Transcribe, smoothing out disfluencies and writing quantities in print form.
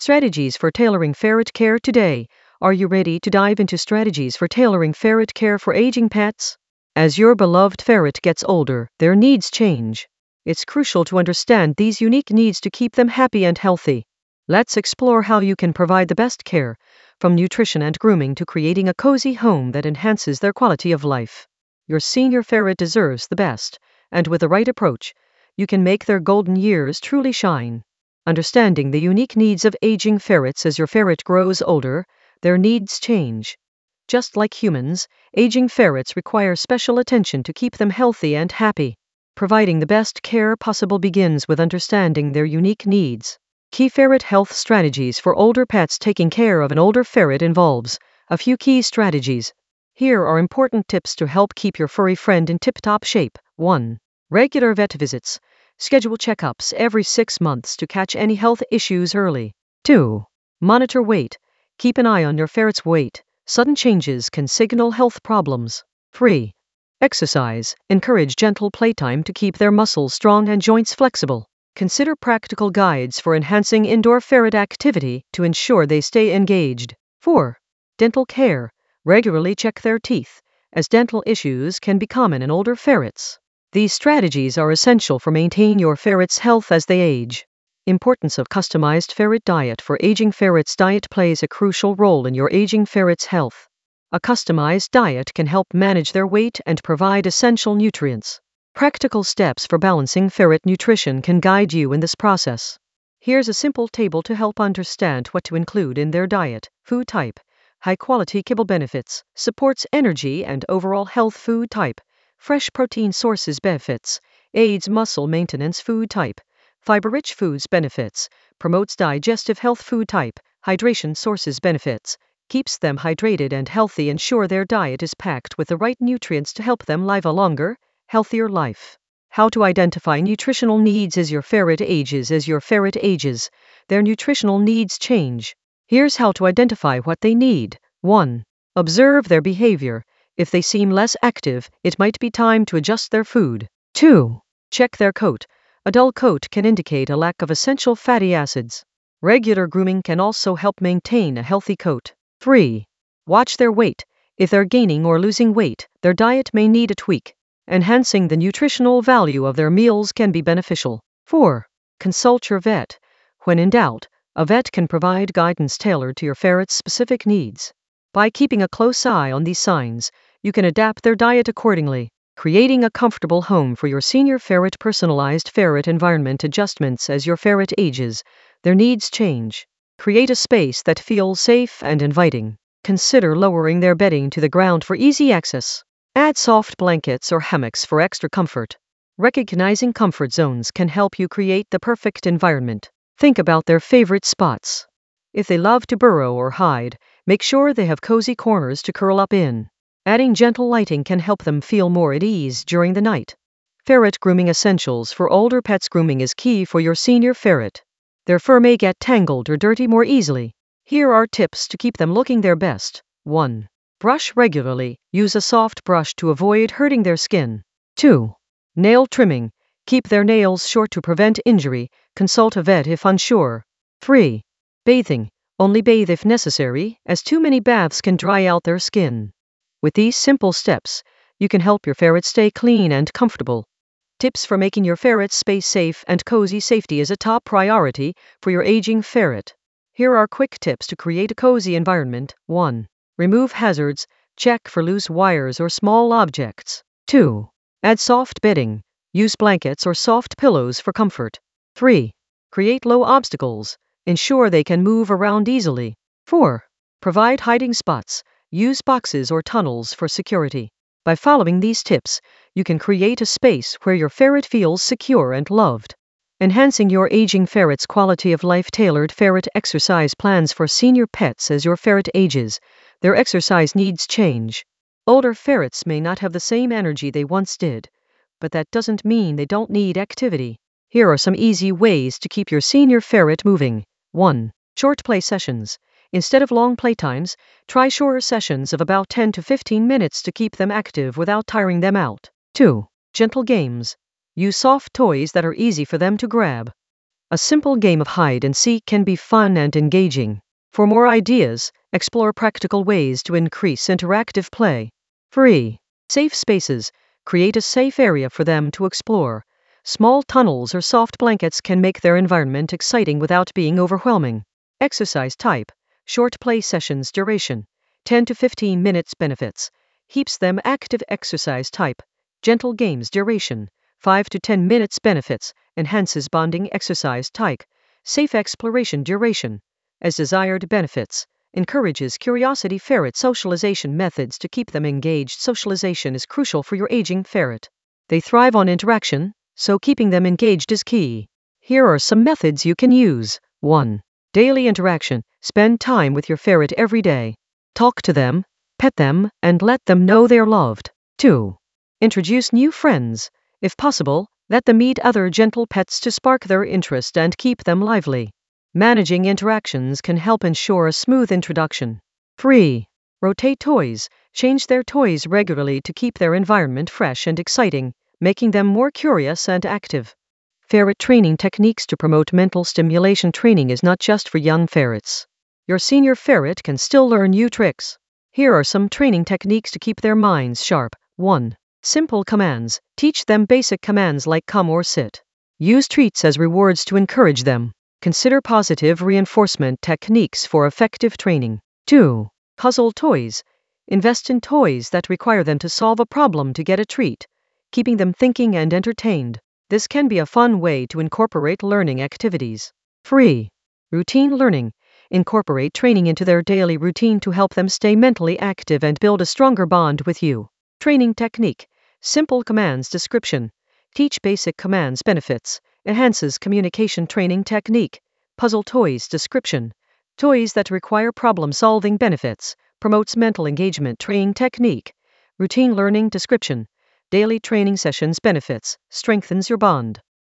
Strategies for tailoring ferret care today. Are you ready to dive into strategies for tailoring ferret care for aging pets? As your beloved ferret gets older, their needs change. It's crucial to understand these unique needs to keep them happy and healthy. Let's explore how you can provide the best care, from nutrition and grooming to creating a cozy home that enhances their quality of life. Your senior ferret deserves the best, and with the right approach, you can make their golden years truly shine. Understanding the unique needs of aging ferrets. As your ferret grows older, their needs change. Just like humans, aging ferrets require special attention to keep them healthy and happy. Providing the best care possible begins with understanding their unique needs. Key ferret health strategies for older pets. Taking care of an older ferret involves a few key strategies. Here are important tips to help keep your furry friend in tip-top shape. 1. Regular vet visits. Schedule checkups every 6 months to catch any health issues early. 2. Monitor weight. Keep an eye on your ferret's weight. Sudden changes can signal health problems. 3. Exercise. Encourage gentle playtime to keep their muscles strong and joints flexible. Consider practical guides for enhancing indoor ferret activity to ensure they stay engaged. 4. Dental care. Regularly check their teeth, as dental issues can be common in older ferrets. These strategies are essential for maintaining your ferret's health as they age. Importance of customized ferret diet for aging ferrets. Diet plays a crucial role in your aging ferret's health. A customized diet can help manage their weight and provide essential nutrients. Practical steps for balancing ferret nutrition can guide you in this process. Here's a simple table to help understand what to include in their diet. Food type. High-quality kibble benefits, supports energy and overall health. Food type. Fresh protein sources benefits, aids muscle maintenance. Food type. Fiber-rich foods benefits, promotes digestive health. Food type. Hydration sources benefits, keeps them hydrated and healthy. Ensure their diet is packed with the right nutrients to help them live a longer, healthier life. How to identify nutritional needs. As your ferret ages, their nutritional needs change. Here's how to identify what they need. 1. Observe their behavior. If they seem less active, it might be time to adjust their food. 2. Check their coat. A dull coat can indicate a lack of essential fatty acids. Regular grooming can also help maintain a healthy coat. 3. Watch their weight. If they're gaining or losing weight, their diet may need a tweak. Enhancing the nutritional value of their meals can be beneficial. 4. Consult your vet. When in doubt, a vet can provide guidance tailored to your ferret's specific needs. By keeping a close eye on these signs, you can adapt their diet accordingly, creating a comfortable home for your senior ferret. Personalized ferret environment adjustments. As your ferret ages, their needs change. Create a space that feels safe and inviting. Consider lowering their bedding to the ground for easy access. Add soft blankets or hammocks for extra comfort. Recognizing comfort zones can help you create the perfect environment. Think about their favorite spots. If they love to burrow or hide, make sure they have cozy corners to curl up in. Adding gentle lighting can help them feel more at ease during the night. Ferret grooming essentials for older pets. Grooming is key for your senior ferret. Their fur may get tangled or dirty more easily. Here are tips to keep them looking their best. 1. Brush regularly. Use a soft brush to avoid hurting their skin. 2. Nail trimming. Keep their nails short to prevent injury. Consult a vet if unsure. 3. Bathing. Only bathe if necessary, as too many baths can dry out their skin. With these simple steps, you can help your ferret stay clean and comfortable. Tips for making your ferret's space safe and cozy. Safety is a top priority for your aging ferret. Here are quick tips to create a cozy environment. 1. Remove hazards. Check for loose wires or small objects. 2. Add soft bedding. Use blankets or soft pillows for comfort. 3. Create low obstacles. Ensure they can move around easily. 4. Provide hiding spots. Use boxes or tunnels for security. By following these tips, you can create a space where your ferret feels secure and loved. Enhancing your aging ferret's quality of life. Tailored ferret exercise plans for senior pets. As your ferret ages, their exercise needs change. Older ferrets may not have the same energy they once did, but that doesn't mean they don't need activity. Here are some easy ways to keep your senior ferret moving. 1. Short play sessions. Instead of long playtimes, try shorter sessions of about 10 to 15 minutes to keep them active without tiring them out. 2. Gentle games. Use soft toys that are easy for them to grab. A simple game of hide and seek can be fun and engaging. For more ideas, explore practical ways to increase interactive play. Free. Safe spaces. Create a safe area for them to explore. Small tunnels or soft blankets can make their environment exciting without being overwhelming. Exercise type. Short play sessions duration. 10 to 15 minutes benefits. Keeps them active. Exercise type. Gentle games duration. 5 to 10 minutes benefits. Enhances bonding. Exercise type. Safe exploration duration. As desired benefits. Encourages curiosity. Ferret socialization methods to keep them engaged. Socialization is crucial for your aging ferret. They thrive on interaction, so keeping them engaged is key. Here are some methods you can use. 1. Daily interaction. Spend time with your ferret every day. Talk to them, pet them, and let them know they're loved. 2. Introduce new friends. If possible, let them meet other gentle pets to spark their interest and keep them lively. Managing interactions can help ensure a smooth introduction. 3. Rotate toys. Change their toys regularly to keep their environment fresh and exciting, making them more curious and active. Ferret training techniques to promote mental stimulation. Training is not just for young ferrets. Your senior ferret can still learn new tricks. Here are some training techniques to keep their minds sharp. 1. Simple commands. Teach them basic commands like come or sit. Use treats as rewards to encourage them. Consider positive reinforcement techniques for effective training. 2. Puzzle toys. Invest in toys that require them to solve a problem to get a treat, keeping them thinking and entertained. This can be a fun way to incorporate learning activities. 3. Routine learning. Incorporate training into their daily routine to help them stay mentally active and build a stronger bond with you. Training technique. Simple commands description. Teach basic commands benefits. Enhances communication. Training technique. Puzzle toys description. Toys that require problem-solving benefits. Promotes mental engagement. Training technique. Routine learning description. Daily training sessions benefits. Strengthens your bond.